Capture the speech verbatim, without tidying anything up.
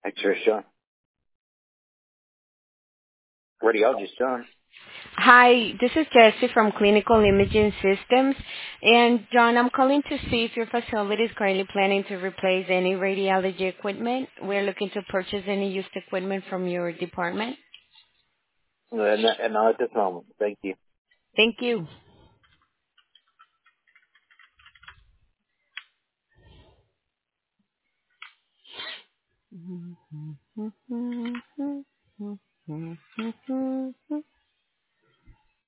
Trisha. Radiologist John. Hi, this is Jessie from Clinical Imaging Systems. And John, I'm calling to see if your facility is currently planning to replace any radiology equipment. We're looking to purchase any used equipment from your department. And, and not at this moment. Thank you. Thank you.